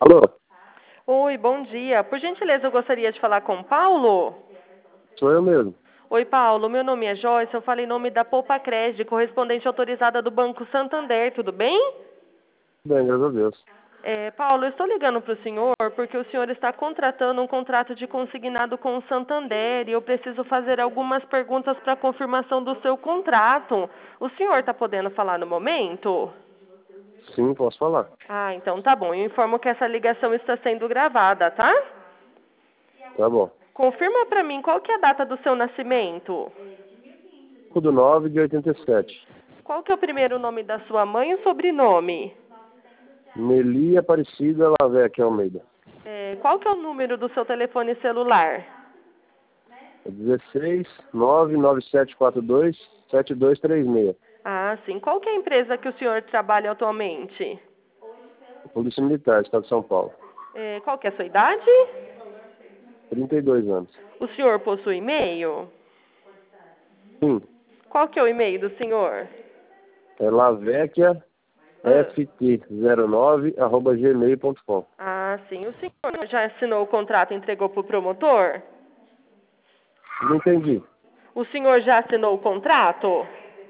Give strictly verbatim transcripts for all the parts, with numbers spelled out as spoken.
Alô? Oi, bom dia. Por gentileza, eu gostaria de falar com o Paulo. Sou eu mesmo. Oi, Paulo. Meu nome é Joyce. Eu falo em nome da Poupa Crédito, correspondente autorizada do Banco Santander. Tudo bem? Bem, graças a Deus. É, Paulo, eu estou ligando para o senhor porque o senhor está contratando um contrato de consignado com o Santander e eu preciso fazer algumas perguntas para confirmação do seu contrato. O senhor está podendo falar no momento? Sim, posso falar. Ah, então tá bom. Eu informo que essa ligação está sendo gravada, tá? Tá bom. Confirma para mim qual que é a data do seu nascimento. cinco do nove de oitenta e sete. Qual que é o primeiro nome da sua mãe e o sobrenome? Meli Aparecida Lavec Almeida. É, qual que é o número do seu telefone celular? É dezesseis nove nove sete quatro dois sete dois três seis. Ah, sim. Qual que é a empresa que o senhor trabalha atualmente? Polícia Militar, Estado de São Paulo. É, qual que é a sua idade? trinta e dois anos. O senhor possui e-mail? Sim. Qual que é o e-mail do senhor? É Lavecchia Ah, F T zero nove arroba gmail ponto com. ah, sim. O senhor já assinou o contrato e entregou para o promotor? Não entendi. O senhor já assinou o contrato?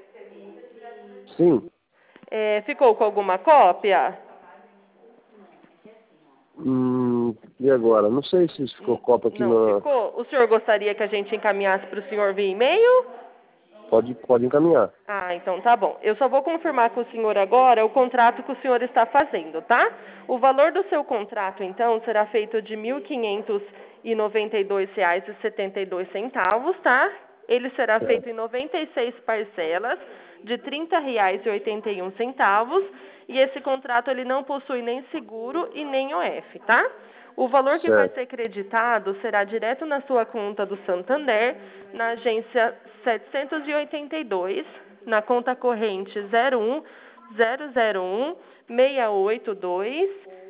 Sim. É, ficou com alguma cópia? Hum, e agora? Não sei se ficou N- copa aqui Não na. ficou? O senhor gostaria que a gente encaminhasse para o senhor via e-mail? Pode, pode encaminhar. Ah, então tá bom. Eu só vou confirmar com o senhor agora o contrato que o senhor está fazendo, tá? O valor do seu contrato, então, será feito de mil quinhentos e noventa e dois reais e setenta e dois centavos, tá? Ele será feito Certo. em noventa e seis parcelas de trinta reais e oitenta e um centavos, e esse contrato ele não possui nem seguro e nem O F, tá? O valor que vai Certo. ser creditado será direto na sua conta do Santander, na agência setecentos e oitenta e dois, na conta corrente zero um zero zero um seis oito dois,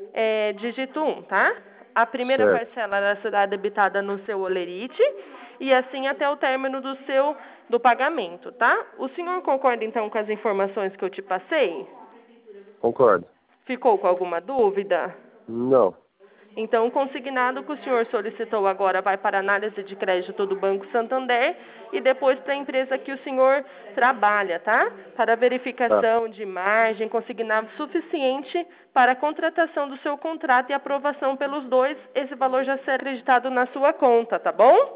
é, dígito um, tá? A primeira Certo. parcela ela será debitada no seu olerite e assim até o término do seu do pagamento, tá? O senhor concorda então com as informações que eu te passei? Concordo. Ficou com alguma dúvida? Não. Então, o consignado que o senhor solicitou agora vai para a análise de crédito do Banco Santander e depois para a empresa que o senhor trabalha, tá? Para Tá. verificação de margem, consignado suficiente para a contratação do seu contrato e aprovação pelos dois, esse valor já será acreditado na sua conta, tá bom?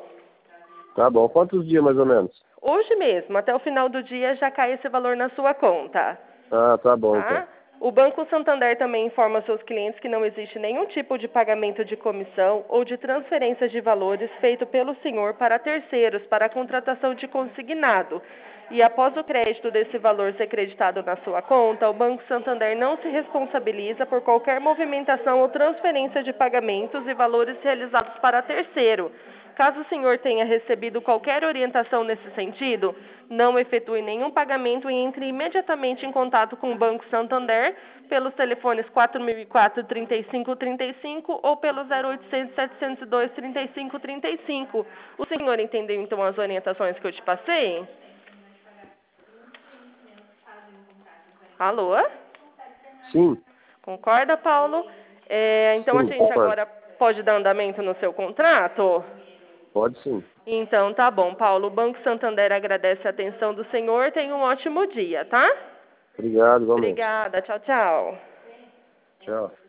Tá bom. Quantos dias mais ou menos? Hoje mesmo, até o final do dia, já cai esse valor na sua conta. Ah, tá bom então. Tá? O Banco Santander também informa seus clientes que não existe nenhum tipo de pagamento de comissão ou de transferência de valores feito pelo senhor para terceiros para a contratação de consignado. E após o crédito desse valor ser creditado na sua conta, o Banco Santander não se responsabiliza por qualquer movimentação ou transferência de pagamentos e valores realizados para terceiro. Caso o senhor tenha recebido qualquer orientação nesse sentido, não efetue nenhum pagamento e entre imediatamente em contato com o Banco Santander pelos telefones quatro mil e quatro, trinta e cinco trinta e cinco ou pelo zero oitocentos, setecentos e dois, trinta e cinco trinta e cinco. O senhor entendeu então as orientações que eu te passei? Alô? Sim. Concorda, Paulo? É, então a Sim, gente concordo. agora pode dar andamento no seu contrato? Pode sim. Então, tá bom, Paulo. O Banco Santander agradece a atenção do senhor. Tenha um ótimo dia, tá? Obrigado, igualmente. Obrigada. Tchau, tchau. Tchau.